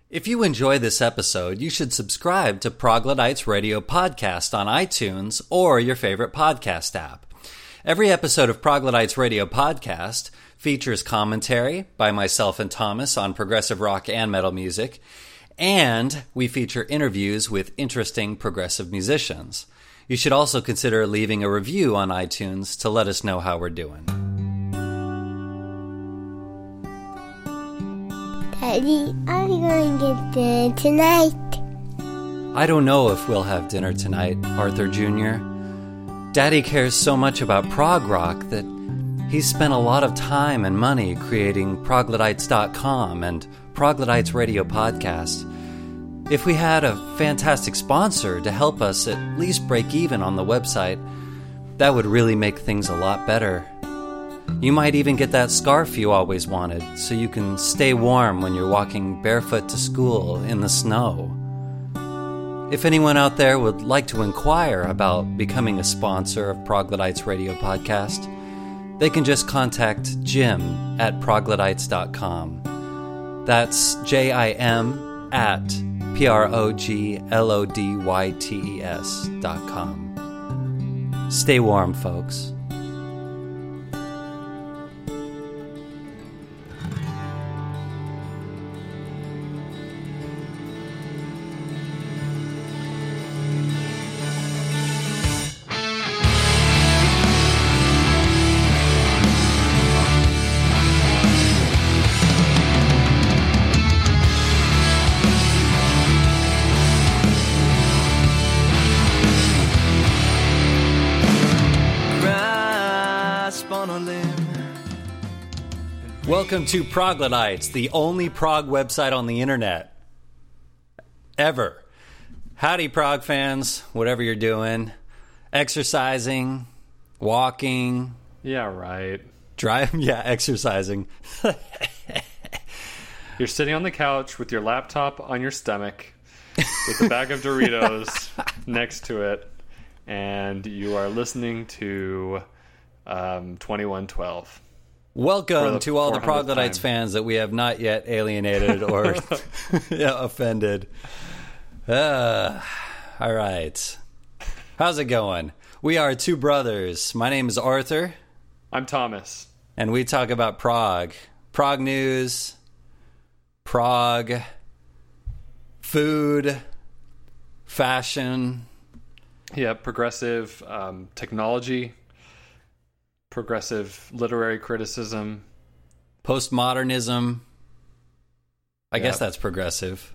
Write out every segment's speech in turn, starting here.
If you enjoy this episode, you should subscribe to Proglodites Radio Podcast on iTunes or your favorite podcast app. Every episode of Proglodites Radio Podcast features commentary by myself and Thomas on progressive rock and metal music, and we feature interviews with interesting progressive musicians. You should also consider leaving a review on iTunes to let us know how we're doing. Daddy, are we going to get dinner tonight? I don't know if we'll have dinner tonight, Arthur Jr. Daddy cares so much about prog rock that he's spent a lot of time and money creating Proglodites.com and Proglodites Radio Podcast. If we had a fantastic sponsor to help us at least break even on the website, that would really make things a lot better. You might even get that scarf you always wanted, so you can stay warm when you're walking barefoot to school in the snow. If anyone out there would like to inquire about becoming a sponsor of Proglodites Radio Podcast, they can just contact Jim at Proglodites.com. That's JIM at PROGLODYTES.com. Stay warm, folks. Welcome to Proglodites, the only prog website on the internet. Ever. Howdy, prog fans, whatever you're doing. Exercising, walking. Yeah, right. Driving, yeah, exercising. You're sitting on the couch with your laptop on your stomach, with a bag of Doritos next to it, and you are listening to 2112. Welcome to all the Proglodites fans that we have not yet alienated or offended. All right. How's it going? We are two brothers. My name is Arthur. I'm Thomas. And we talk about prog. Prog news, prog, food, fashion. Yeah, progressive technology. Progressive literary criticism. Postmodernism. I guess that's progressive.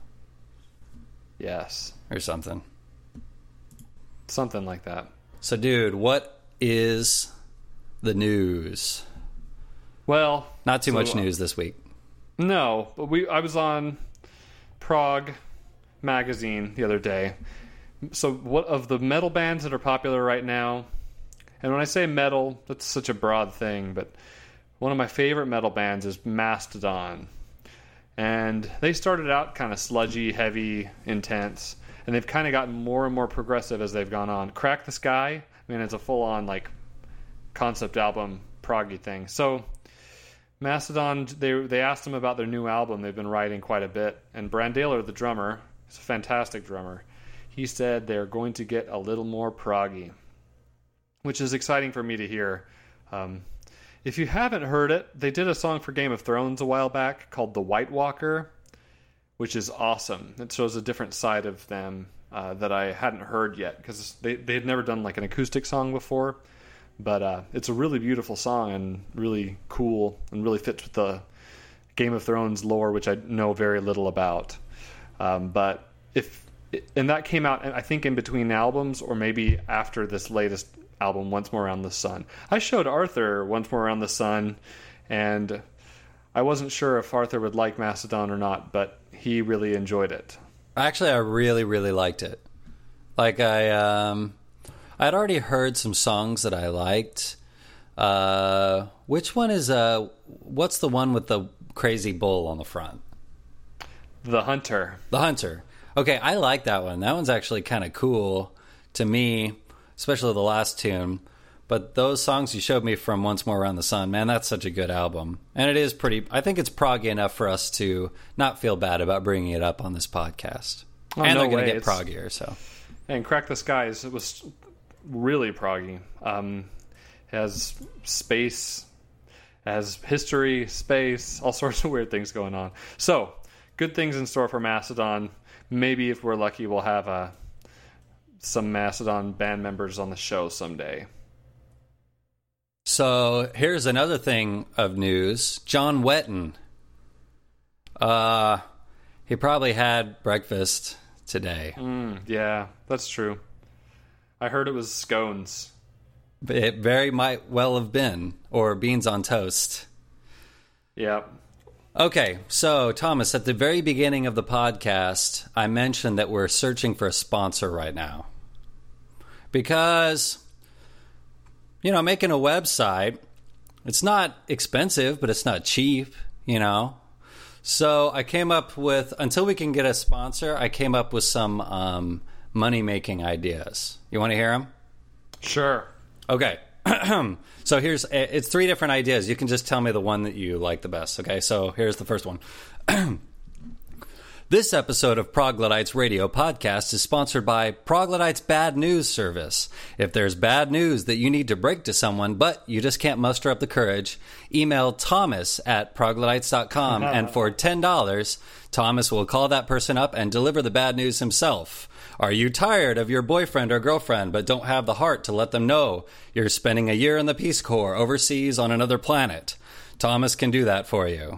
Yes. Or something. Something like that. So, dude, what is the news? Well... Not too much news this week. No, but I was on Prog magazine the other day. So, what of the metal bands that are popular right now... And when I say metal, that's such a broad thing, but one of my favorite metal bands is Mastodon. And they started out kind of sludgy, heavy, intense, and they've kind of gotten more and more progressive as they've gone on. Crack the Sky, I mean, it's a full-on like concept album, proggy thing. So Mastodon, they asked them about their new album they've been writing quite a bit, and Brandaler, the drummer, is a fantastic drummer, he said they're going to get a little more proggy, which is exciting for me to hear. If you haven't heard it, they did a song for Game of Thrones a while back called The White Walker, which is awesome. It shows a different side of them that I hadn't heard yet, because they had never done like an acoustic song before. But it's a really beautiful song and really cool and really fits with the Game of Thrones lore, which I know very little about. And that came out, I think, in between albums, or maybe after this latest album, Once More Around the Sun. I showed Arthur Once More Around the Sun, and I wasn't sure if Arthur would like Mastodon or not, but he really enjoyed it. Actually, I really, really liked it. Like, I'd already heard some songs that I liked. Which one is, what's the one with the crazy bull on the front? The Hunter. The Hunter. Okay, I like that one. That one's actually kind of cool to me, especially the last tune. but those songs you showed me from Once More Around the Sun, man, that's such a good album. And it is pretty, I think it's proggy enough for us to not feel bad about bringing it up on this podcast. Oh, and no they're going way. to get proggier, so. And Crack the Skies, it was really proggy. Has space, has history, space, all sorts of weird things going on. So, good things in store for Mastodon. Maybe if we're lucky, we'll have some Mastodon band members on the show someday. So here's another thing of news. John Wetton. He probably had breakfast today. Yeah, that's true. I heard it was scones. It very might well have been, or beans on toast. Yeah. Okay, so Thomas, at the very beginning of the podcast, I mentioned that we're searching for a sponsor right now. Because, you know, making a website, it's not expensive, but it's not cheap, you know. So I came up with, until we can get a sponsor, I came up with some money-making ideas. You want to hear them? Sure. Okay. So it's 3 different ideas. You can just tell me the one that you like the best, okay? So here's the first one. This episode of Proglodites Radio Podcast is sponsored by Proglodites Bad News Service. If there's bad news that you need to break to someone, but you just can't muster up the courage, email Thomas at proglodites.com, and for $10, Thomas will call that person up and deliver the bad news himself. Are you tired of your boyfriend or girlfriend but don't have the heart to let them know you're spending a year in the Peace Corps overseas on another planet? Thomas can do that for you.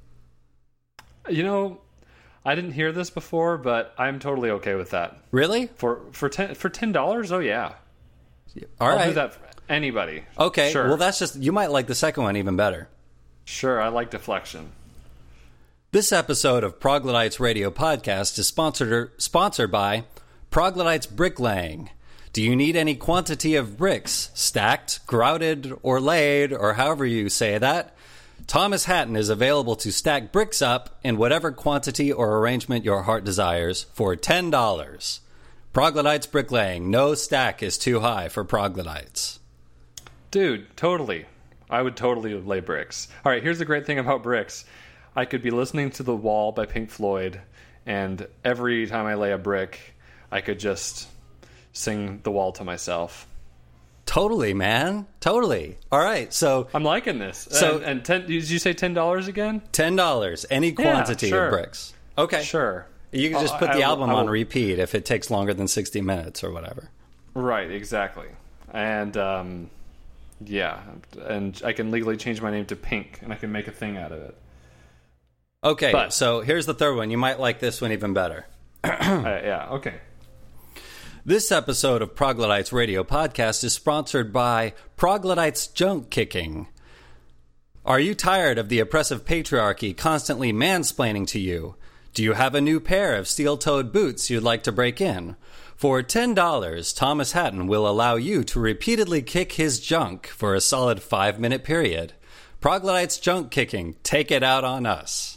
You know, I didn't hear this before, but I'm totally okay with that. Really? For $10? Oh yeah. All right. I'll do that for anybody. Okay. Sure. Well, that's just, you might like the second one even better. Sure, I like deflection. This episode of Proglodites Radio Podcast is sponsored by Proglodites Bricklaying. Do you need any quantity of bricks, stacked, grouted, or laid, or however you say that? Thomas Hatton is available to stack bricks up in whatever quantity or arrangement your heart desires for $10. Proglodites Bricklaying. No stack is too high for Proglodites. Dude, totally. I would totally lay bricks. All right, here's the great thing about bricks. I could be listening to The Wall by Pink Floyd, and every time I lay a brick, I could just sing The Wall to myself. Totally, man. Totally. All right, so I'm liking this. So- and did you say $10 again? $10, any quantity sure. of bricks. Okay. Sure. You can just put I the will- album I on will- repeat if it takes longer than 60 minutes or whatever. Right, exactly. And yeah, and I can legally change my name to Pink, and I can make a thing out of it. Okay, But- so here's the third one. You might like this one even better. Yeah, okay. This episode of Proglodites Radio Podcast is sponsored by Proglodites Junk Kicking. Are you tired of the oppressive patriarchy constantly mansplaining to you? Do you have a new pair of steel-toed boots you'd like to break in? For $10, Thomas Hatton will allow you to repeatedly kick his junk for a solid 5-minute period. Proglodites Junk Kicking. Take it out on us.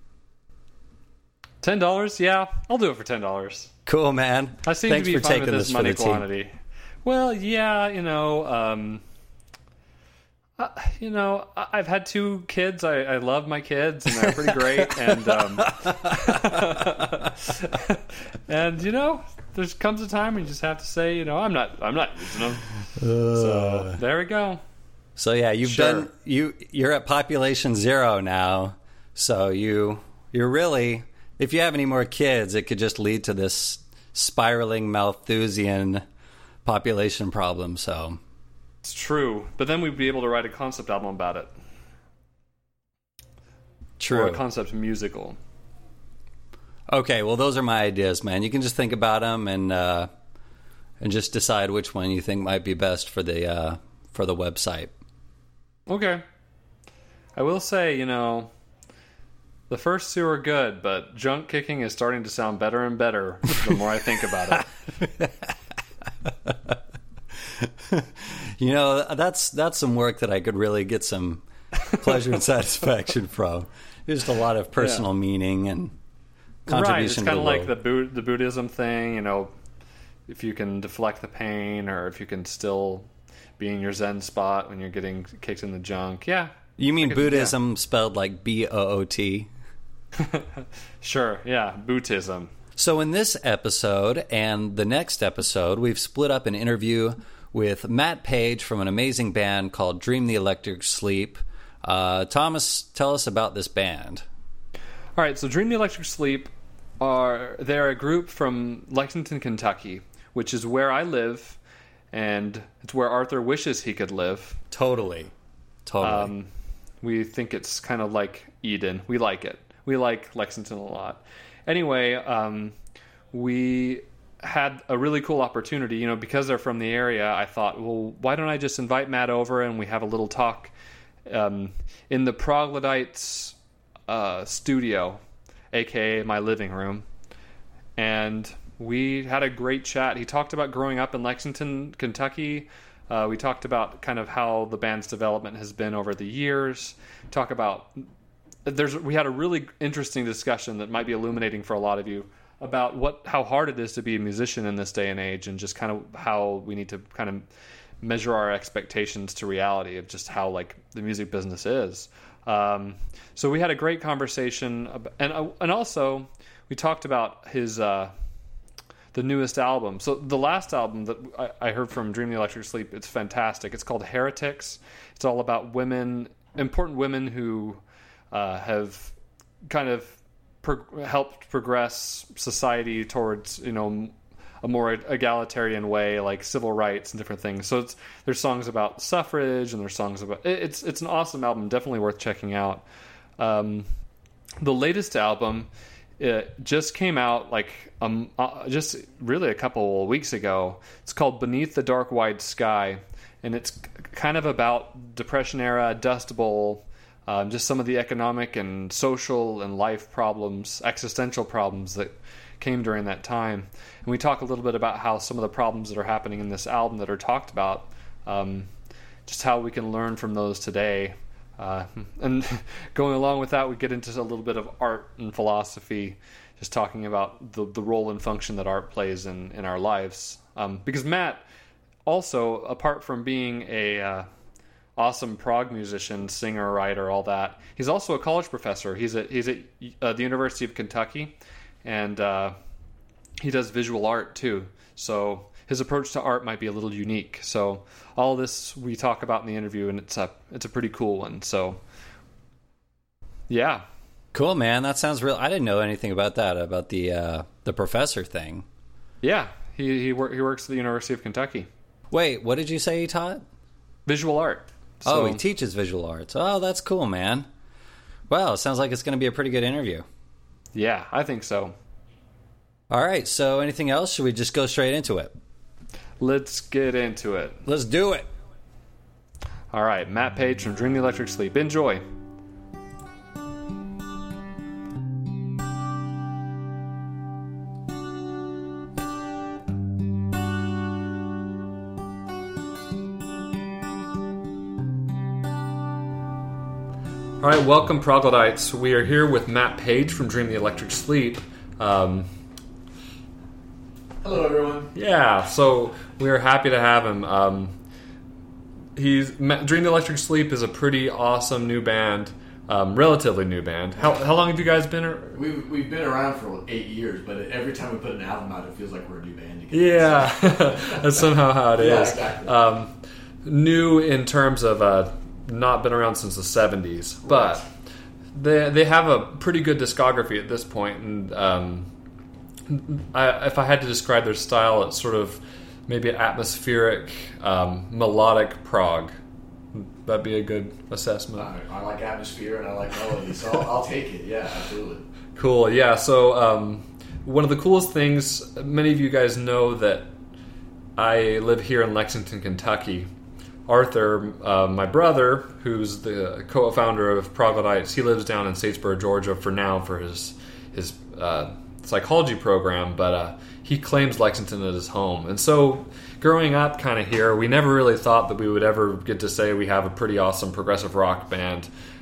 $10? Yeah, I'll do it for $10. Cool, man. I seem Thanks to be for fine taking with this this for money the team. quantity. Well, yeah, I've had 2 kids. I love my kids, and they're pretty great. And and there comes a time when you just have to say, I'm not using them. So there we go. So yeah, Sure. you're at population 0 now. So you're really, if you have any more kids, it could just lead to this spiraling Malthusian population problem. So It's true, but then we'd be able to write a concept album about it, true. or a concept musical. Okay, well those are my ideas, man. You can just think about them and just decide which one you think might be best for the website. Okay. I will say, the first 2 are good, but junk kicking is starting to sound better and better the more I think about it. That's some work that I could really get some pleasure and satisfaction from. There's just a lot of personal meaning and contribution. Right, it's kind to of the like world. the Buddhism thing, if you can deflect the pain, or if you can still be in your Zen spot when you're getting kicked in the junk. Yeah. You mean Buddhism spelled like B-O-O-T? Sure, yeah, Buddhism. So in this episode and the next episode, we've split up an interview with Matt Page from an amazing band called Dream the Electric Sleep. Thomas, tell us about this band. All right, so Dream the Electric Sleep, they're a group from Lexington, Kentucky, which is where I live, and it's where Arthur wishes he could live. Totally. We think it's kind of like Eden. We like it. We like Lexington a lot. Anyway, we had a really cool opportunity. You know, because they're from the area, I thought, well, why don't I just invite Matt over and we have a little talk in the Proglodites studio, a.k.a. my living room. And we had a great chat. He talked about growing up in Lexington, Kentucky. We talked about kind of how the band's development has been over the years. We had a really interesting discussion that might be illuminating for a lot of you about how hard it is to be a musician in this day and age, and just kind of how we need to kind of measure our expectations to reality of just how like the music business is. So we had a great conversation, and also we talked about his the newest album. So the last album that I heard from Dream the Electric Sleep, it's fantastic. It's called Heretics. It's all about women, important women who have kind of helped progress society towards, you know, a more egalitarian way, like civil rights and different things. So there's songs about suffrage, and there's songs about... It's an awesome album, definitely worth checking out. The latest album... It just came out just really a couple weeks ago. It's called Beneath the Dark Wide Sky, and it's kind of about Depression era, Dust Bowl, just some of the economic and social and life problems, existential problems that came during that time. And we talk a little bit about how some of the problems that are happening in this album that are talked about, just how we can learn from those today. And going along with that, we get into a little bit of art and philosophy, just talking about the role and function that art plays in our lives. Because Matt, also, apart from being a awesome prog musician, singer, writer, all that, he's also a college professor. He's at the University of Kentucky, and he does visual art too. So his approach to art might be a little unique. So all this we talk about in the interview, and it's a pretty cool one. So yeah, cool, man. That sounds real. I didn't know anything about that, about the professor thing. Yeah, he works at the University of Kentucky. Wait, what did you say he taught? Visual art. So, he teaches visual arts. Oh, that's cool, man. Well, it sounds like it's going to be a pretty good interview. Yeah, I think so. All right, so anything else? Should we just go straight into it? Let's get into it. Let's do it. All right, Matt Page from Dream the Electric Sleep. Enjoy. All right, welcome, Proglodites. We are here with Matt Page from Dream the Electric Sleep. Hello, everyone. Yeah, so we are happy to have him. Dream the Electric Sleep is a pretty awesome new band, relatively new band. How long have you guys been? We've been around for 8 years, but every time we put an album out, it feels like we're a new band again. Yeah, that's somehow how it is. Yeah, exactly. New in terms of not been around since the 70s, but they have a pretty good discography at this point, and if I had to describe their style, it's sort of maybe atmospheric, melodic prog. That'd be a good assessment. I like atmosphere and I like melody, so I'll take it. Yeah, absolutely. Cool. Yeah. So one of the coolest things, many of you guys know that I live here in Lexington, Kentucky. Arthur, my brother, who's the co-founder of Proglodites, he lives down in Statesboro, Georgia for now for his psychology program, but he claims Lexington as his home. And so growing up kind of here, we never really thought that we would ever get to say we have a pretty awesome progressive rock band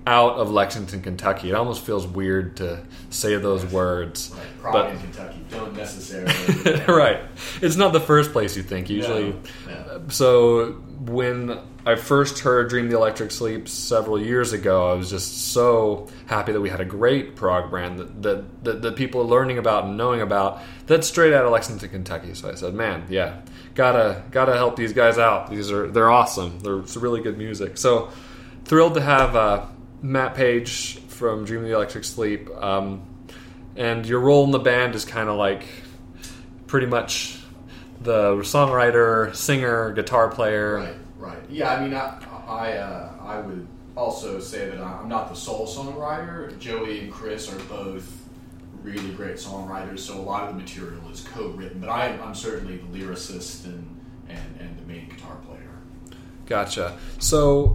out of Lexington, Kentucky. It almost feels weird to say those words. Right, Prague in Kentucky don't necessarily. Right. It's not the first place you think. Usually. No. So when I first heard Dream the Electric Sleep several years ago, I was just so happy that we had a great prog brand that people are learning about and knowing about that's straight out of Lexington, Kentucky. So I said, man, yeah, gotta help these guys out. They're awesome. It's really good music. So thrilled to have Matt Page from Dream the Electric Sleep. And your role in the band is kind of like pretty much the songwriter, singer, guitar player. Right. Yeah, I mean, I would also say that I'm not the sole songwriter. Joey and Chris are both really great songwriters, so a lot of the material is co-written. But I'm certainly the lyricist and the main guitar player. Gotcha. So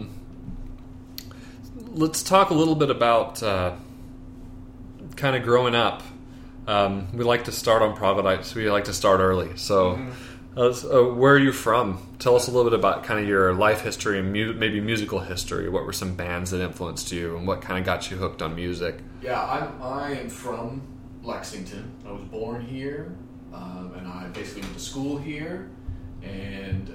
let's talk a little bit about kind of growing up. We like to start on Providence. We like to start early. So where are you from? Tell us a little bit about kind of your life history and maybe musical history. What were some bands that influenced you and what kind of got you hooked on music? Yeah, I am from Lexington. I was born here, and I basically went to school here, and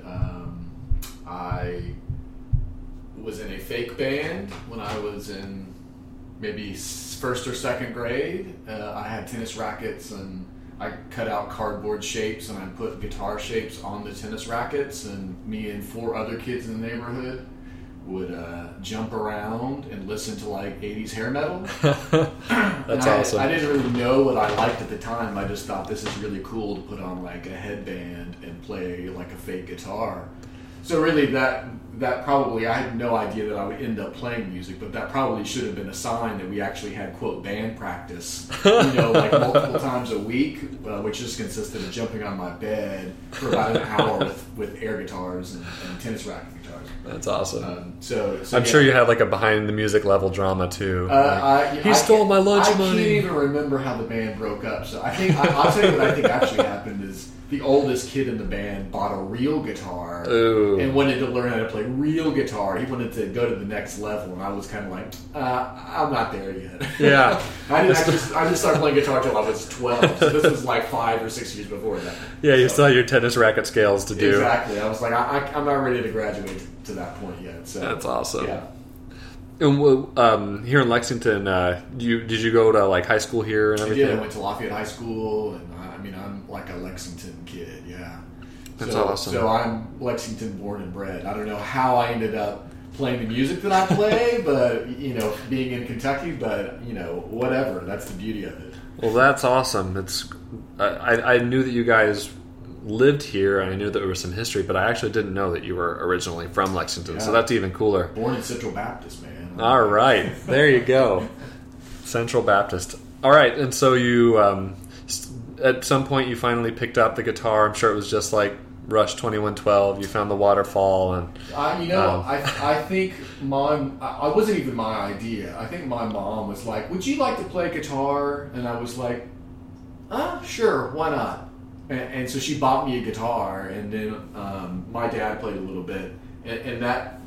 I was in a fake band when I was in maybe first or second grade. I had tennis rackets, and I cut out cardboard shapes, and I put guitar shapes on the tennis rackets, and me and 4 other kids in the neighborhood would jump around and listen to like 80s hair metal. That's awesome. I didn't really know what I liked at the time. I just thought this is really cool to put on like a headband and play like a fake guitar. So really that probably, I had no idea that I would end up playing music, but that probably should have been a sign that we actually had, quote, band practice, like multiple times a week, which just consisted of jumping on my bed for about an hour with air guitars and tennis racket guitars. That's awesome. So I'm sure you had like a behind the music level drama too. He I stole my lunch I money. can't even remember how the band broke up. So I think I'll tell you what I think actually happened is the oldest kid in the band bought a real guitar and wanted to learn how to play real guitar. He wanted to go to the next level, and I was kind of like, I'm not there yet. Yeah. I didn't start playing guitar until I was 12. So this was like 5 or 6 years before that. Yeah, you still had your tennis racket scales to do. Exactly. I was like, I'm not ready to graduate to that point yet. So that's awesome. Yeah. And here in Lexington, did you go to like high school here and everything? I did. I went to Lafayette High School, and I'm like a Lexington kid. Yeah, that's awesome. So I'm Lexington born and bred. I don't know how I ended up playing the music that I play, but being in Kentucky. But whatever. That's the beauty of it. Well, that's awesome. I knew that you guys lived here, and I knew that there was some history, but I actually didn't know that you were originally from Lexington. Yeah. So that's even cooler. Born in Central Baptist, man. All right, there you go. Central Baptist. All right, and so you, at some point, you finally picked up the guitar. I'm sure it was just like Rush 2112. You found the waterfall, and I think I wasn't even my idea. I think my mom was like, "Would you like to play guitar?" And I was like, "Sure, why not?" And so she bought me a guitar, and then my dad played a little bit, and that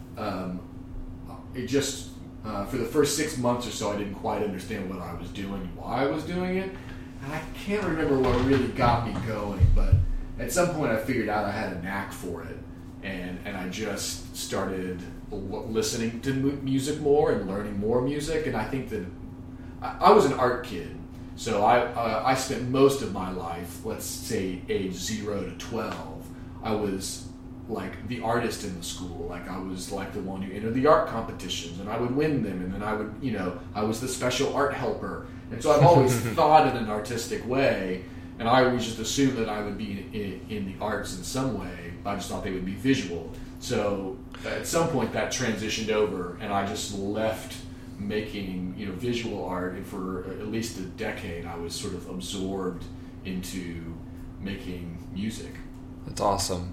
it just. For the first 6 months or so, I didn't quite understand what I was doing, why I was doing it, and I can't remember what really got me going. But at some point, I figured out I had a knack for it, and I just started listening to music more and learning more music. And I think that I was an art kid, so I spent most of my life, let's say age 0 to 12, I was like the artist in the school. Like I was like the one who entered the art competitions, and I would win them, and then I would, I was the special art helper. And so I've always thought in an artistic way, and I always just assumed that I would be in the arts in some way. I just thought they would be visual. So at some point that transitioned over, and I just left making visual art, and for at least a decade I was sort of absorbed into making music. That's awesome.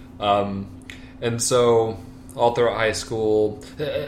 And so all throughout high school,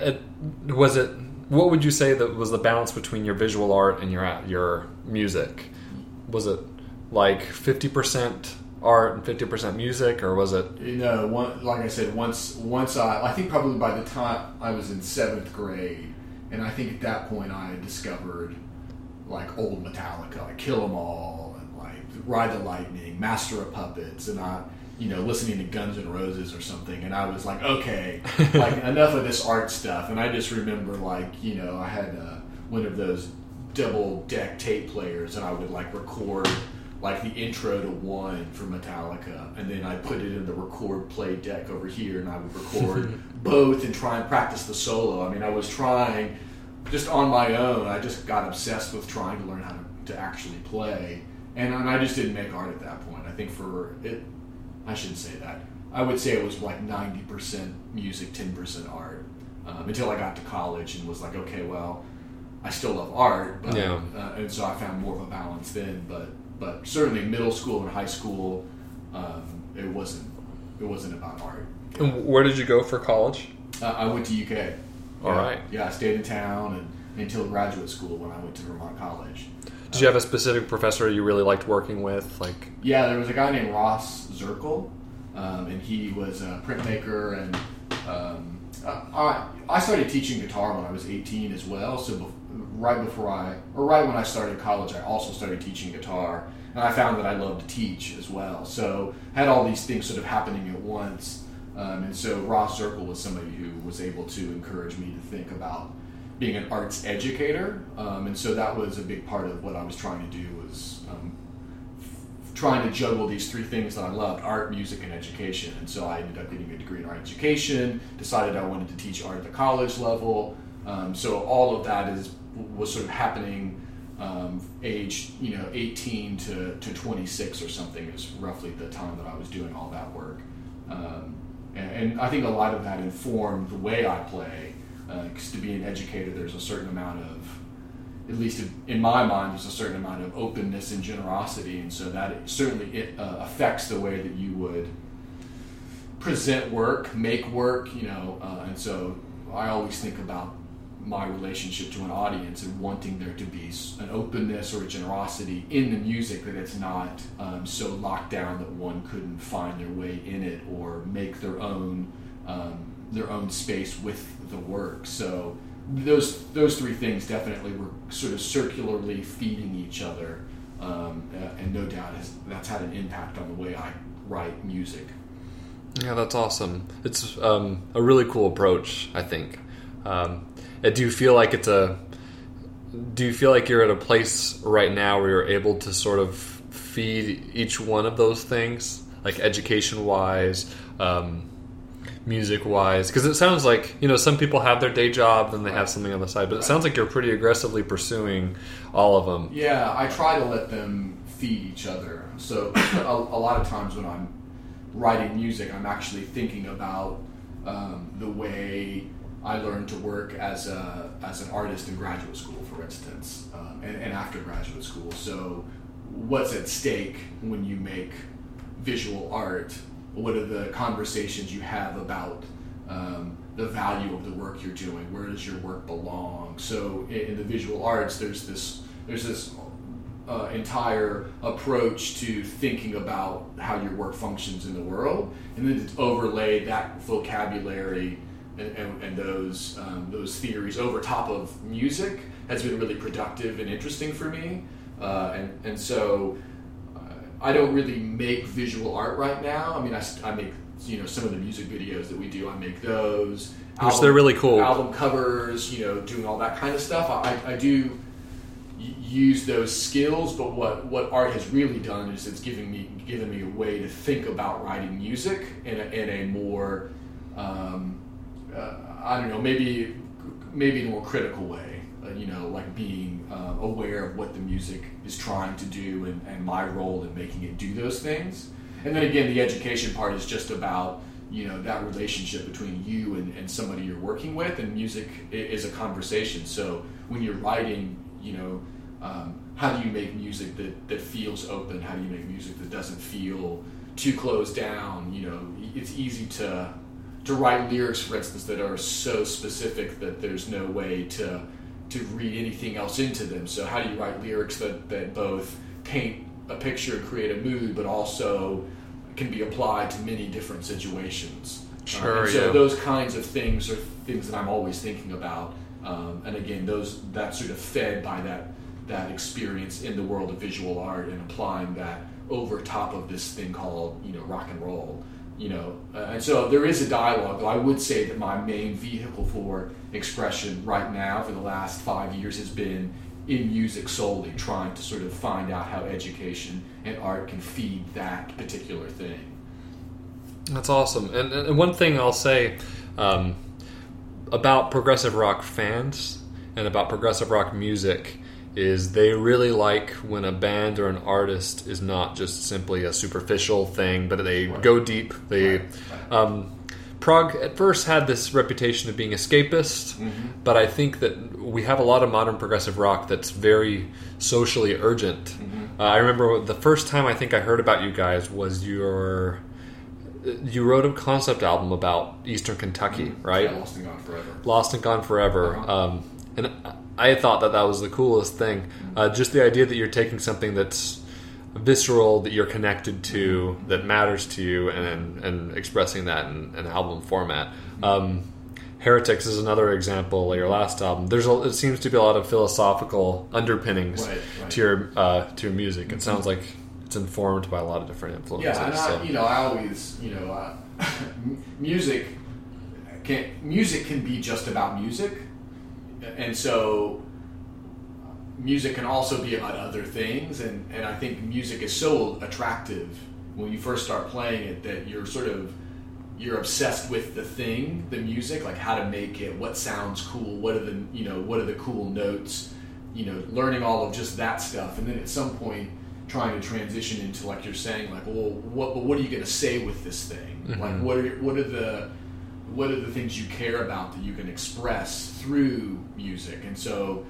what would you say that was the balance between your visual art and your music? Was it like 50% art and 50% music, or was it? Like I said, once I think probably by the time I was in 7th grade, And I think at that point I had discovered like old Metallica, like Kill 'Em All, and like Ride the Lightning, Master of Puppets, and listening to Guns N' Roses or something. And I was like, okay, like enough of this art stuff. And I just remember like, I had one of those double deck tape players, and I would like record like the intro to One from Metallica, and then I put it in the record play deck over here, and I would record both and try and practice the solo. I mean, I was trying just on my own. I just got obsessed with trying to learn how to actually play, and I just didn't make art at that point. I think I shouldn't say that. I would say it was like 90% music, 10% art, until I got to college and was like, okay, well, I still love art, but, and so I found more of a balance then. But certainly middle school and high school, it wasn't about art. And where did you go for college? I went to UK. All right. Yeah, I stayed in town and until graduate school when I went to Vermont College. Did you have a specific professor you really liked working with? Yeah, there was a guy named Ross Zirkle, and he was a printmaker, and I started teaching guitar when I was 18 as well. So right when I started college, I also started teaching guitar, and I found that I loved to teach as well. So I had all these things sort of happening at once, and so Ross Zirkle was somebody who was able to encourage me to think about being an arts educator, and so that was a big part of what I was trying to do, was trying to juggle these three things that I loved: art, music, and education. And so I ended up getting a degree in art education, decided I wanted to teach art at the college level. So all of that was sort of happening age 18 to 26 or something is roughly the time that I was doing all that work. And I think a lot of that informed the way I play, because to be an educator, there's a certain amount of, at least in my mind, there's a certain amount of openness and generosity, and so that certainly affects the way that you would present work, make work, and so I always think about my relationship to an audience and wanting there to be an openness or a generosity in the music, that it's not so locked down that one couldn't find their way in it or make their own space with the work. So those three things definitely were sort of circularly feeding each other, and no doubt that's had an impact on the way I write music. Yeah, that's awesome. It's a really cool approach, I think. Do you feel like you're at a place right now where you're able to sort of feed each one of those things, like education-wise, music-wise? Because it sounds like, some people have their day job, then they have something on the side, but it sounds like you're pretty aggressively pursuing all of them. Yeah, I try to let them feed each other. So a lot of times when I'm writing music, I'm actually thinking about the way I learned to work as an artist in graduate school, for instance, and after graduate school. So what's at stake when you make visual art? What are the conversations you have about the value of the work you're doing? Where does your work belong? So in the visual arts, there's this entire approach to thinking about how your work functions in the world, and then to overlay that vocabulary and those theories over top of music has been really productive and interesting for me. And so I don't really make visual art right now. I mean, I make some of the music videos that we do. I make those. Which they're really cool. Album covers, doing all that kind of stuff. I do use those skills, but what art has really done is it's given me a way to think about writing music in a more I don't know, maybe in a more critical way, like being aware of what the music is trying to do and my role in making it do those things. And then again, the education part is just about, that relationship between you and somebody you're working with, and music is a conversation. So when you're writing, how do you make music that feels open? How do you make music that doesn't feel too closed down? It's easy to write lyrics, for instance, that are so specific that there's no way to read anything else into them. So how do you write lyrics that both paint a picture and create a mood, but also can be applied to many different situations? Sure, so those kinds of things are things that I'm always thinking about And again, that sort of fed by that experience in the world of visual art and applying that over top of this thing called, rock and roll. And so there is a dialogue, though I would say that my main vehicle for expression right now for the last 5 years has been in music solely, trying to sort of find out how education and art can feed that particular thing. That's awesome. And one thing I'll say about progressive rock fans and about progressive rock music is they really like when a band or an artist is not just simply a superficial thing, but they go deep. They Prog at first had this reputation of being escapist, but I think that we have a lot of modern progressive rock that's very socially urgent. I remember the first time I think I heard about you guys was you wrote a concept album about Eastern Kentucky, right? Yeah, Lost and Gone Forever. Lost and Gone Forever. And I thought that was the coolest thing. Just the idea that you're taking something that's visceral, that you're connected to, that matters to you, and expressing that in an album format. Heretics is another example, like your last album. It seems to be a lot of philosophical underpinnings to your music. It sounds like it's informed by a lot of different influences. Yeah, and I always, music can be just about music, and so music can also be about other things, and I think music is so attractive when you first start playing it that you're obsessed with the thing, the music, like how to make it, what sounds cool, what are the cool notes, learning all of just that stuff, and then at some point trying to transition into, like you're saying, like, well, what are you going to say with this thing? Like, what are the things you care about that you can express through music? And so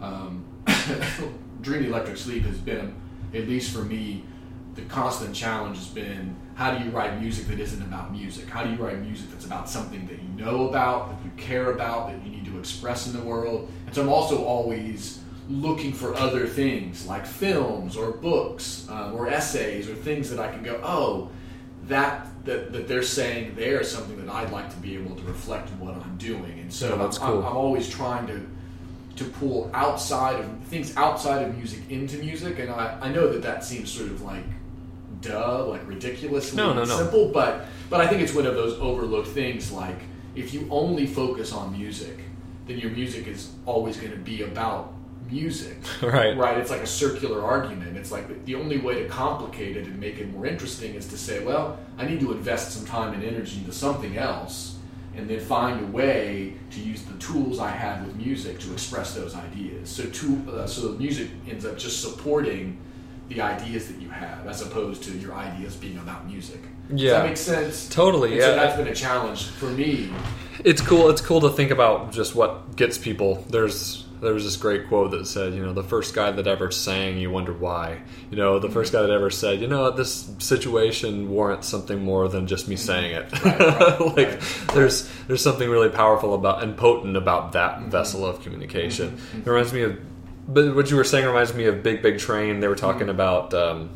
Dream the Electric Sleep has been, at least for me, the constant challenge has been, how do you write music that isn't about music? How do you write music that's about something that you know about, that you care about, that you need to express in the world? And so I'm also always looking for other things like films or books or essays or things that I can go, oh, that they're saying there is something that I'd like to be able to reflect in what I'm doing. And so that's cool. I'm always trying to pull outside of music into music, and I know that seems sort of like like ridiculously simple, but I think it's one of those overlooked things. Like, if you only focus on music, then your music is always going to be about music. Right? It's like a circular argument. It's like the only way to complicate it and make it more interesting is to say, well, I need to invest some time and energy into something else, and then find a way to use the tools I have with music to express those ideas. So music ends up just supporting the ideas that you have, as opposed to your ideas being about music. Yeah. Does that make sense? Totally. And so that's been a challenge for me. It's cool. It's cool to think about just what gets people. There was this great quote that said, the first guy that ever sang, you wonder why. The first guy that ever said, this situation warrants something more than just me saying it. Right. There's something really powerful about and potent about that vessel of communication. It reminds me of, but what you were saying reminds me of Big Big Train. They were talking about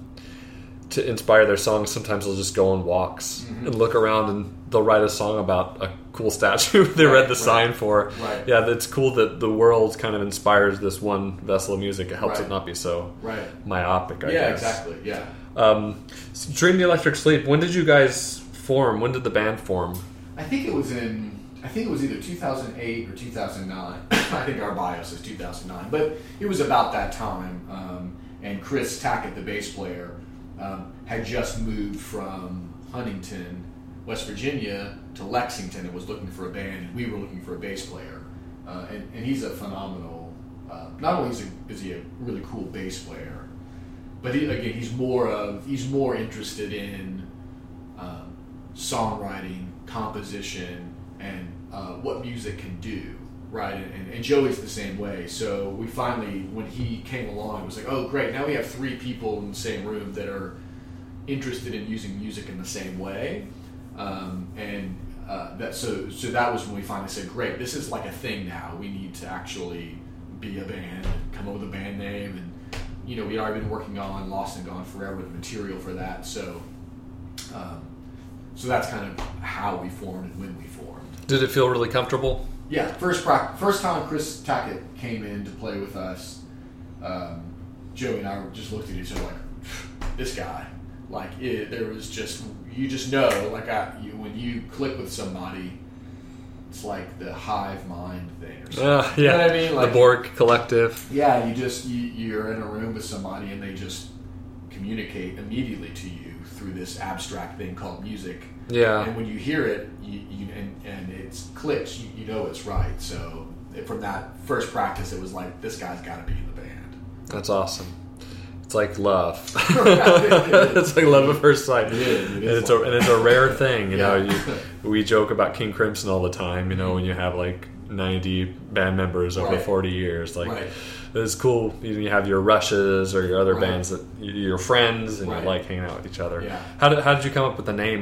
to inspire their songs, sometimes they'll just go on walks and look around, and they'll write a song about a cool statue they read the sign for. Right. Yeah, it's cool that the world kind of inspires this one vessel of music. It helps it not be so myopic, I guess. Yeah, exactly, yeah. Dream the Electric Sleep, when did you guys form? When did the band form? I think it was either 2008 or 2009. I think our bio says 2009, but it was about that time. And Chris Tackett, the bass player, had just moved from Huntington, West Virginia, to Lexington and was looking for a band, and we were looking for a bass player. And he's a phenomenal. Not only is he a really cool bass player, but he's more interested in songwriting, composition, and what music can do. Right, and Joey's the same way. So we finally, when he came along, it was like, oh great, now we have three people in the same room that are interested in using music in the same way. So that was when we finally said, great, this is like a thing now. We need to actually be a band, come up with a band name, and we'd already been working on Lost and Gone Forever, the material for that. So that's kind of how we formed and when we formed. Did it feel really comfortable? Yeah, first time Chris Tackett came in to play with us, Joey and I just looked at each other like, this guy. Like, there was just, you just know, like, when you click with somebody, it's like the hive mind thing or something. Yeah. You know what I mean? Like, the Borg Collective. Yeah, you're in a room with somebody and they just communicate immediately to you through this abstract thing called music. Yeah. And when you hear it, and it clicks, you know it's right. So from that first practice, it was like, this guy's got to be in the band. That's awesome. It's like love. It's like love at first sight. It is and it's a rare thing. You Yeah. know, we joke about King Crimson all the time. You know, when you have like 90 band members over Right. 40 years, like Right. it's cool. You have your Rushes or your other Right. bands that you're friends and Right. you like hanging out with each other. Yeah. How did you come up with the name?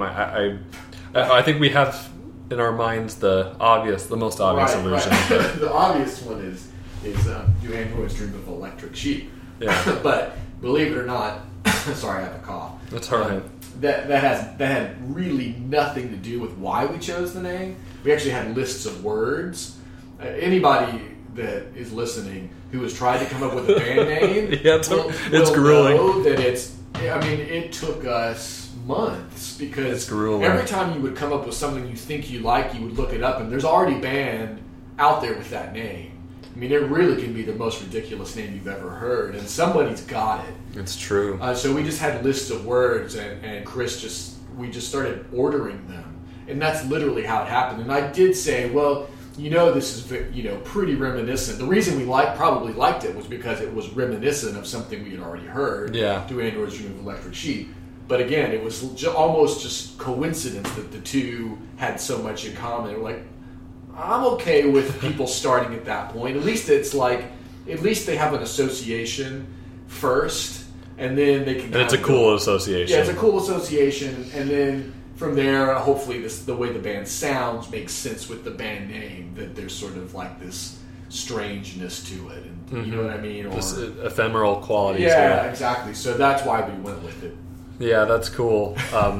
I think we have in our minds the most obvious illusion. Right. The obvious one is do androids dream of electric sheep? Yeah. But believe it or not, sorry, I have a cough. That's all right. That had really nothing to do with why we chose the name. We actually had lists of words. Anybody that is listening who has tried to come up with a band name, Yeah, it's grueling. know that it took us months because It's grueling. every time you would come up with something you think you like, you would look it up, and there's already a band out there with that name. I mean, it really can be the most ridiculous name you've ever heard, and somebody's got it. It's true. So we just had lists of words, and we just started ordering them, and that's literally how it happened. And I did say, well, this is pretty reminiscent. The reason we probably liked it was because it was reminiscent of something we had already heard. Yeah. Do androids dream of electric sheep? But again, it was almost just coincidence that the two had so much in common. We're like, I'm okay with people starting at that point. At least they have an association first, and then they can. And it's a cool association. Yeah, it's a cool association, and then from there, hopefully, the way the band sounds makes sense with the band name. That there's sort of like this strangeness to it, and you know what I mean, or This ephemeral qualities. yeah, exactly. So that's why we went with it. Yeah, that's cool.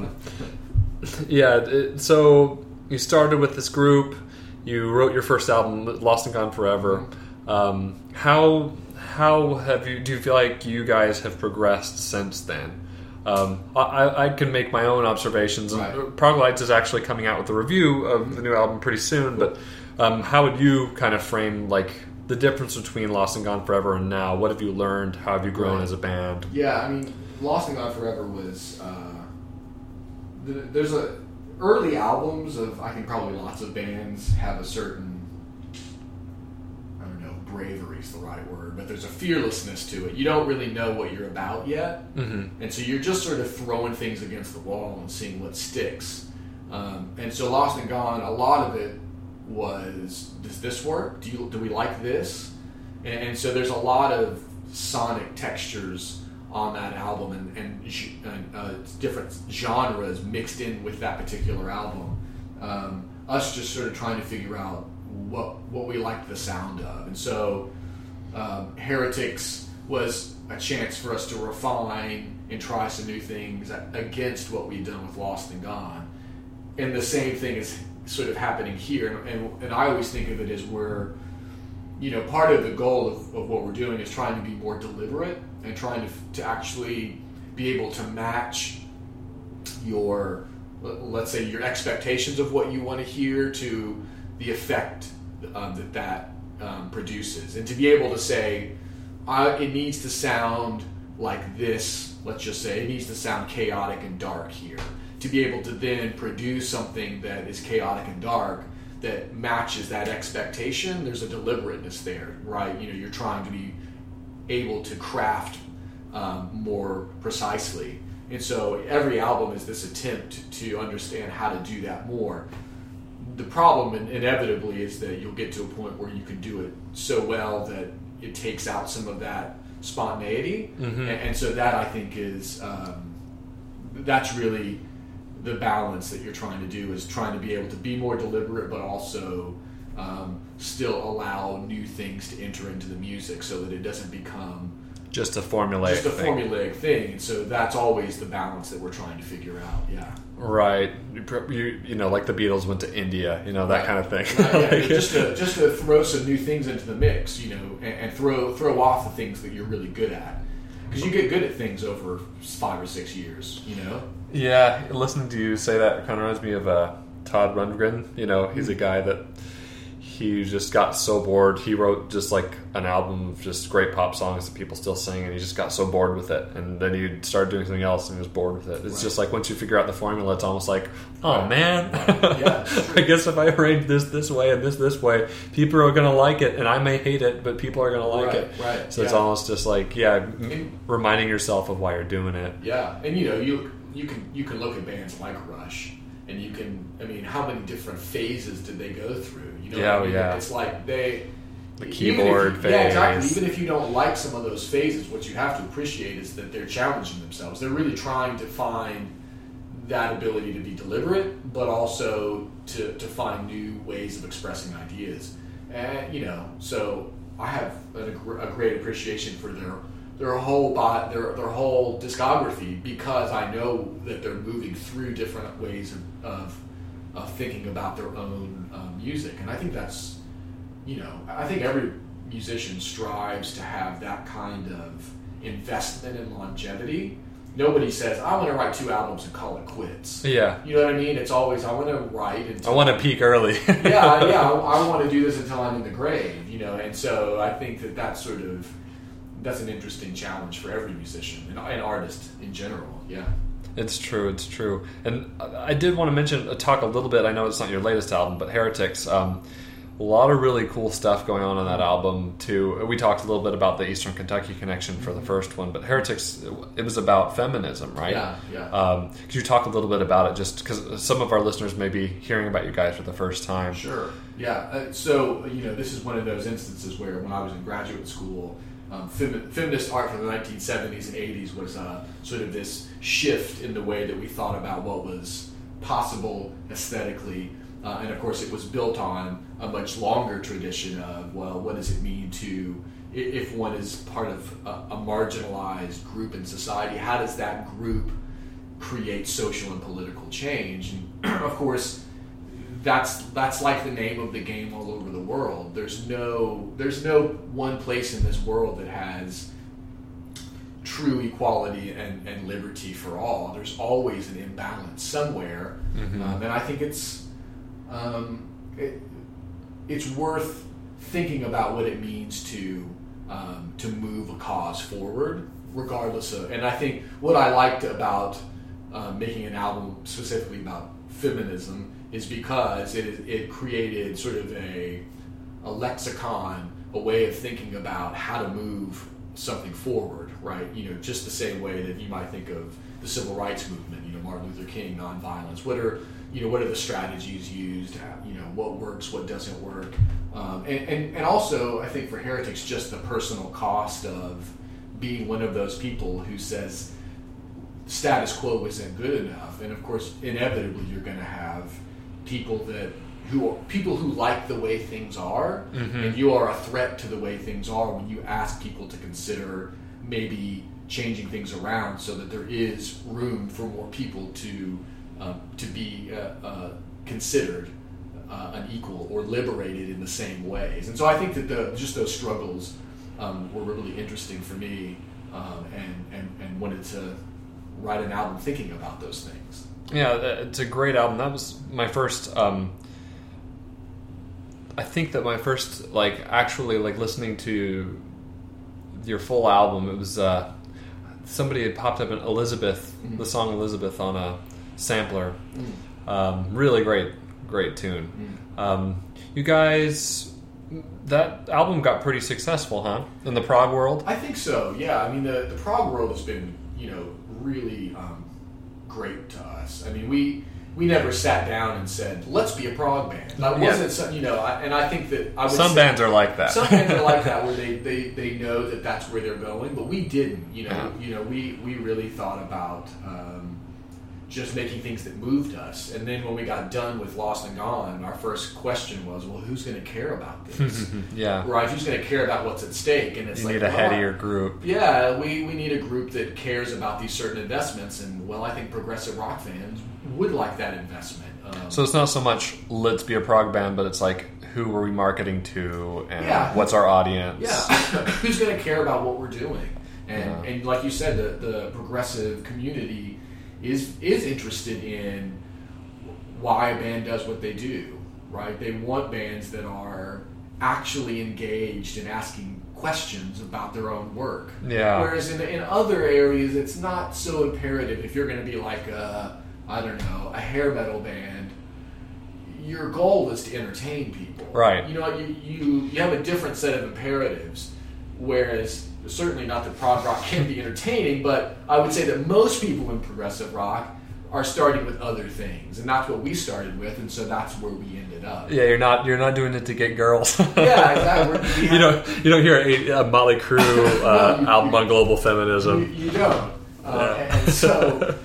So you started with this group. You wrote your first album, Lost and Gone Forever. How do you feel like you guys have progressed since then? I can make my own observations. Right. Proglytes is actually coming out with a review of the new album pretty soon. But how would you kind of frame like the difference between Lost and Gone Forever and now? What have you learned? How have you grown Right. as a band? Yeah, I mean, Lost and Gone Forever was there's early albums of, I think probably lots of bands have a certain, I don't know, bravery is the right word, but there's a fearlessness to it. You don't really know what you're about yet, and so you're just sort of throwing things against the wall and seeing what sticks. And so Lost and Gone, a lot of it was, does this work? Do we like this? And so there's a lot of sonic textures on that album and different genres mixed in with that particular album. Us just sort of trying to figure out what we liked the sound of. And so Heretics was a chance for us to refine and try some new things against what we'd done with Lost and Gone. And the same thing is sort of happening here. And I always think of it as we're, part of the goal of what we're doing is trying to be more deliberate and trying to actually be able to match your, let's say, your expectations of what you want to hear to the effect that produces. And to be able to say, it needs to sound like this, let's just say, it needs to sound chaotic and dark here. To be able to then produce something that is chaotic and dark that matches that expectation, there's a deliberateness there, right? You're trying to be able to craft more precisely. And so every album is this attempt to understand how to do that more. The problem inevitably is that you'll get to a point where you can do it so well that it takes out some of that spontaneity. And so that, I think, is that's really the balance that you're trying to do, is trying to be able to be more deliberate but also still allow new things to enter into the music so that it doesn't become just a formulaic thing. And so that's always the balance that we're trying to figure out. Yeah. Right. You know, like the Beatles went to India, you know, that kind of thing. Right, yeah. just to throw some new things into the mix, you know, and throw off the things that you're really good at. Because you get good at things over 5 or 6 years, you know? Yeah, listening to you say that kind of reminds me of Todd Rundgren. You know, he's a guy that he just got so bored. He wrote just like an album of just great pop songs that people still sing, and he just got so bored with it. And then he started doing something else, and he was bored with it. It's just like once you figure out the formula, it's almost like, oh man, Yeah, I guess if I arrange this way and this way, people are going to like it, and I may hate it, but people are going to like it. Right. So it's almost just like reminding yourself of why you're doing it. Yeah, and you know, you can look at bands like Rush, and you can, I mean, how many different phases did they go through? You know, Yeah, what I mean? yeah. It's like the keyboard phase. Yeah, exactly. Even if you don't like some of those phases, what you have to appreciate is that they're challenging themselves. They're really trying to find that ability to be deliberate, but also to find new ways of expressing ideas. And you know, so I have a great appreciation for their whole discography, because I know that they're moving through different ways of thinking about their own music, and I think that's, you know, I think every musician strives to have that kind of investment in longevity. Nobody says, I want to write 2 albums and call it quits. Yeah. You know what I mean? It's always, I want to write until... I want to peak early. I want to do this until I'm in the grave, you know, and so I think that's an interesting challenge for every musician and artist in general, yeah. It's true. And I did want to talk a little bit, I know it's not your latest album, but Heretics, a lot of really cool stuff going on that album too. We talked a little bit about the Eastern Kentucky connection for the first one, but Heretics, it was about feminism, right? Yeah. Could you talk a little bit about it, just because some of our listeners may be hearing about you guys for the first time? Sure, yeah. So, you know, this is one of those instances where when I was in graduate school, feminist art from the 1970s and 80s was sort of this shift in the way that we thought about what was possible aesthetically. And of course, it was built on a much longer tradition of, well, what does it mean to, if one is part of a marginalized group in society, how does that group create social and political change? And of course, that's like the name of the game all over the world. There's no one place in this world that has true equality and liberty for all. There's always an imbalance somewhere, and I think it's worth thinking about what it means to move a cause forward, regardless of. And I think what I liked about making an album specifically about feminism is because it created sort of a lexicon, a way of thinking about how to move something forward, right? You know, just the same way that you might think of the civil rights movement, you know, Martin Luther King, nonviolence. What are the strategies used? You know, what works, what doesn't work, and also I think for Heretics, just the personal cost of being one of those people who says status quo isn't good enough, and of course, inevitably, you're going to have people who like the way things are, and you are a threat to the way things are when you ask people to consider maybe changing things around so that there is room for more people to be considered an equal or liberated in the same ways. And so I think that just those struggles were really interesting for me, and wanted to write an album thinking about those things. Yeah, it's a great album. That was my first. I think that my first, actually listening to your full album, it was somebody had popped up in Elizabeth, the song Elizabeth on a sampler. Really great tune. You guys, that album got pretty successful, huh? In the prog world? I think so, yeah. I mean, the prog world has been, really great to us. I mean, we never sat down and said, let's be a prog band. That wasn't, and I think that I would Some bands are like that. Some bands are like that, where they know that that's where they're going, but we didn't. We really thought about just making things that moved us. And then when we got done with Lost and Gone, our first question was, well, who's going to care about this? Yeah. Right? Who's going to care about what's at stake? And it's You like, need a headier group. Yeah, we need a group that cares about these certain investments. And, well, I think progressive rock fans would like that investment. So it's not so much let's be a prog band, but it's like who are we marketing to and Yeah. what's our audience? Yeah, who's going to care about what we're doing? And like you said, the progressive community is interested in why a band does what they do, right? They want bands that are actually engaged in asking questions about their own work. Yeah. Whereas in other areas, it's not so imperative. If you're going to be like a hair metal band, your goal is to entertain people. Right. You know, you have a different set of imperatives, whereas certainly not that prog rock can be entertaining, but I would say that most people in progressive rock are starting with other things, and that's what we started with, and so that's where we ended up. Yeah, you're not doing it to get girls. Yeah, exactly. You don't hear a Motley Crue album on global feminism. You don't. And so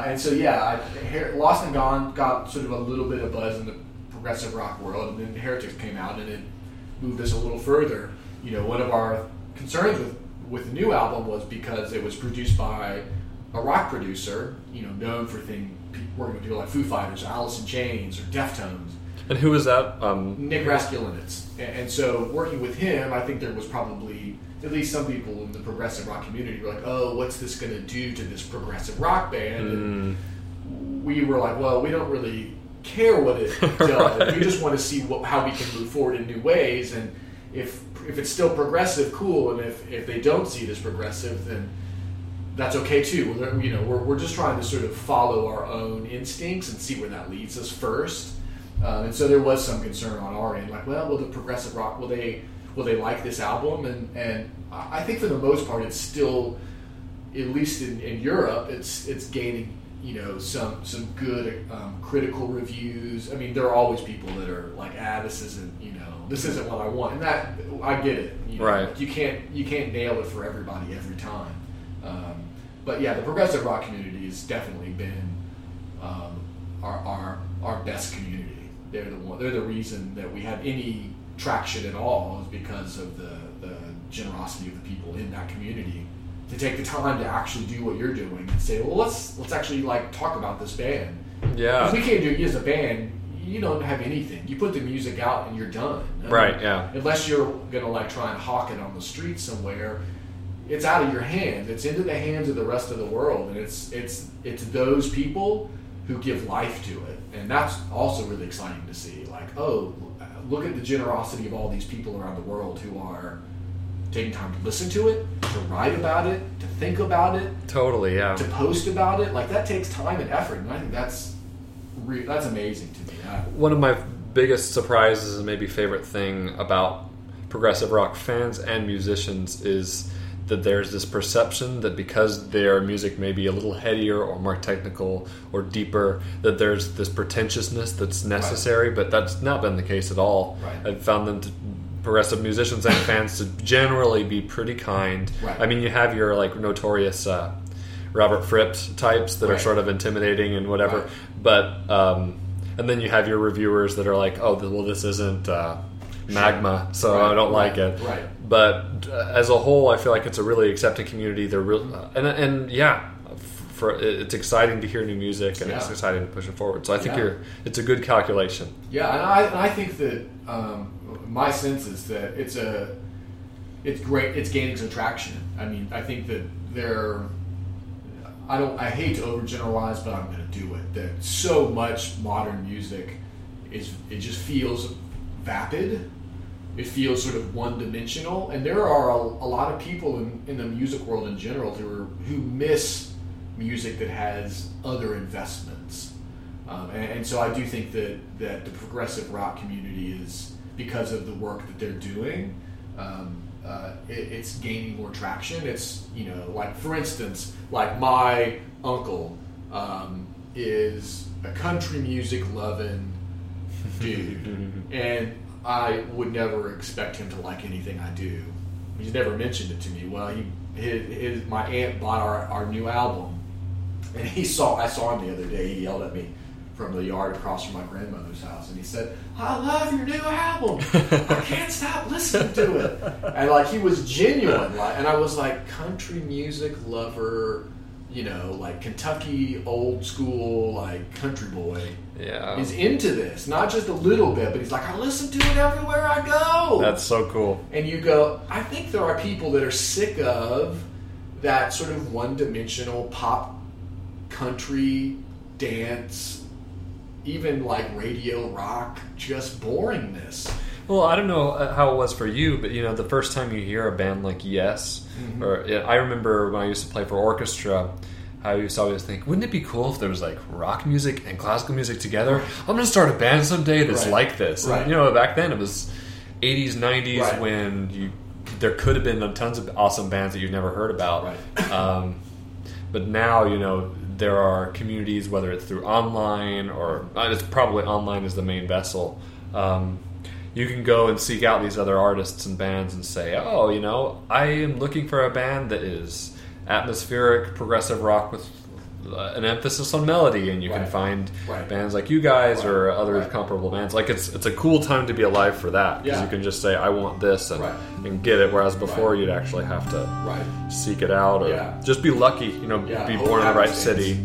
Lost and Gone got sort of a little bit of buzz in the progressive rock world, and then Heretics came out, and it moved us a little further. You know, one of our concerns with the new album was because it was produced by a rock producer, you know, known for working with people like Foo Fighters, or Alice in Chains, or Deftones. And who is that? Nick Raskulinecz. And so working with him, I think there was probably at least some people in the progressive rock community were like, oh, what's this going to do to this progressive rock band? And we were like, well, we don't really care what it does. Right. We just want to see how we can move forward in new ways. And if it's still progressive, cool. And if they don't see it as progressive, then that's okay too. You know, we're just trying to sort of follow our own instincts and see where that leads us first. And so there was some concern on our end, like, well, will the progressive rock, will they like this album? And I think for the most part, it's still, at least in Europe, it's gaining, you know, some good critical reviews. I mean, there are always people that are like, this isn't what I want, and that I get it. You know, right? Like you can't nail it for everybody every time. But yeah, the progressive rock community has definitely been our best community. They're the reason that we have any traction at all is because of the generosity of the people in that community to take the time to actually do what you're doing and say, well, let's actually like talk about this band. Yeah. Because we can't do it as a band. You don't have anything. You put the music out and you're done. Right. Yeah. Unless you're gonna like try and hawk it on the street somewhere, it's out of your hands. It's into the hands of the rest of the world, and it's those people who give life to it, and that's also really exciting to see. Like, oh, look at the generosity of all these people around the world who are taking time to listen to it, to write about it, to think about it, Totally. Yeah. to post about it. Like that takes time and effort, and I think that's amazing to me. One of my biggest surprises and maybe favorite thing about progressive rock fans and musicians is that there's this perception that because their music may be a little headier or more technical or deeper, that there's this pretentiousness that's necessary, but that's not been the case at all. Right. I've found them progressive musicians and fans to generally be pretty kind. Right. I mean, you have your like notorious Robert Fripp types that are Right. sort of intimidating and whatever, Right. but and then you have your reviewers that are like, oh, well, this isn't Magma, so Right. I don't Right. like it. Right. But as a whole, I feel like it's a really accepting community. They're real, and yeah, it's exciting to hear new music, and it's Yeah. exciting to push it forward. So I think Yeah. it's a good calculation. Yeah, and I think that my sense is that it's great. It's gaining some traction. I mean, I think that I hate to overgeneralize, but I'm going to do it. That so much modern music it just feels vapid. It feels sort of one-dimensional, and there are a lot of people in the music world in general who miss music that has other investments. And so I do think that the progressive rock community is, because of the work that they're doing, it's gaining more traction. It's, you know, like for instance, like my uncle is a country music loving dude, and I would never expect him to like anything I do. He's never mentioned it to me. Well, my aunt bought our new album, And I saw him the other day. He yelled at me from the yard across from my grandmother's house, and he said, "I love your new album. I can't stop listening to it." And like he was genuine, like, and I was like, country music lover, you know, like Kentucky old school, like country boy. Yeah. Is into this, not just a little bit, but he's like, I listen to it everywhere I go. That's so cool. And you go, I think there are people that are sick of that sort of one-dimensional pop, country, dance, even like radio rock, just boringness. Well, I don't know how it was for you, but you know, the first time you hear a band like Yes, or I remember when I used to play for orchestra, I used to always think, wouldn't it be cool if there was like rock music and classical music together? I'm going to start a band someday that's like this. Right. And, you know, back then it was 80s, 90s when there could have been tons of awesome bands that you've never heard about. Right. But now, you know, there are communities, whether it's through online or it's probably online is the main vessel. You can go and seek out these other artists and bands and say, oh, you know, I am looking for a band that is atmospheric, progressive rock with an emphasis on melody, and you can find bands like you guys or other comparable bands. Like it's a cool time to be alive for that, because you can just say, I want this and get it, whereas before you'd actually have to seek it out or just be lucky, you know, be born in the right city.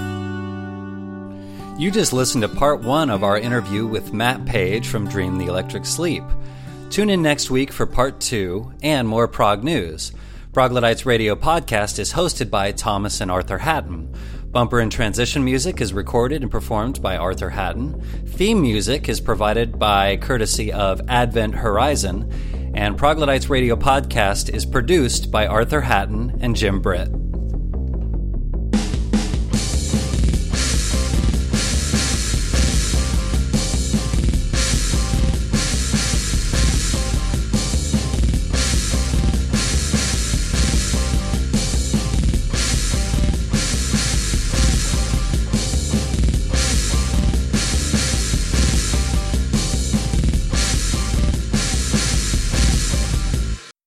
You just listened to part 1 of our interview with Matt Page from Dream the Electric Sleep. Tune in next week for part 2 and more prog news. Proglodites Radio Podcast is hosted by Thomas and Arthur Hatton. Bumper and transition music is recorded and performed by Arthur Hatton. Theme music is provided by courtesy of Advent Horizon. And Proglodites Radio Podcast is produced by Arthur Hatton and Jim Britt.